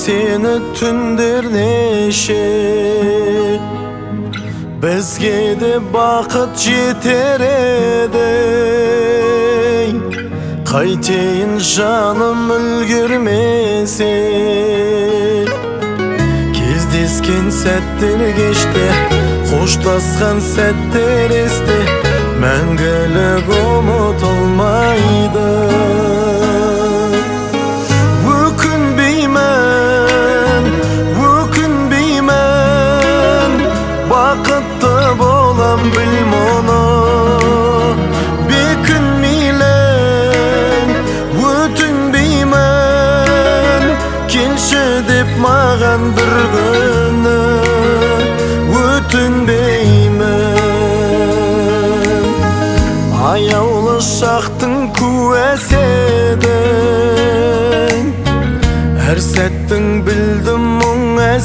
seni tündür neşe, bizge de bakıt jeter edey. Qayteyin canım ülgürmese, kezdesken setler geçti, hoşlaskan setler esте, мәңгілік ұмытылмайды. Өкінбеймін, бақытты болам біл мұны. Бекінмейлін, өтінбеймін, келші деп маған бір күні. Өтінбеймін, аяулы шақтың куәсі едің, әр сәттің білдім мұң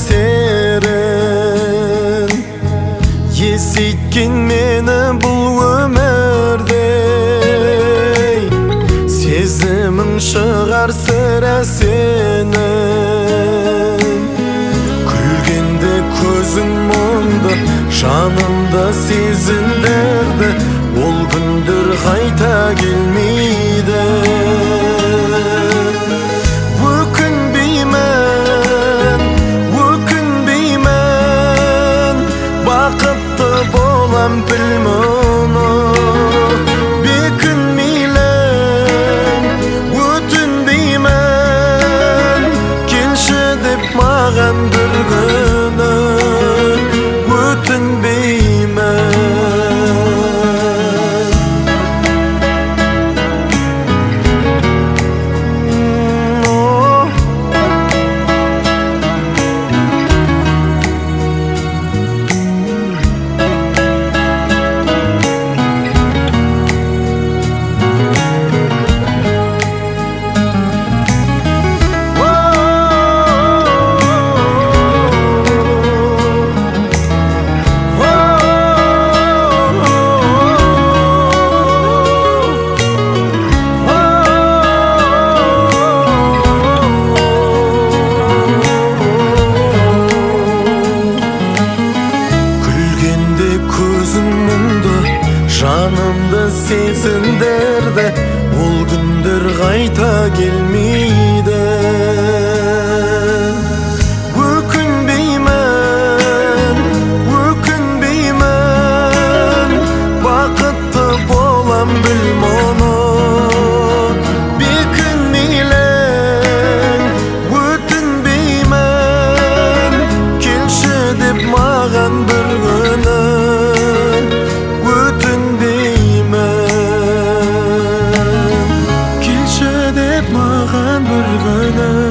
әсерін. Есейткен мені бұл өмірде, сезімің шығар сірә сенің. Күлгенде көзің мұңды, жанымда сезімдерді, ол күндер қайта келмейді. Өкінбеймін, бақытты болам біл мұны. Бекінмейлін, өтінбеймін, келші деп маған бір күні. Өтінбеймін. Жанымда сезімдерді, ол күндер қайта келмейді. Өкінбеймін, бақытты болам біл мұны. Бекінмейлін, өтінбеймін, келші деп маған бір күні. Келші деп маған бір күні.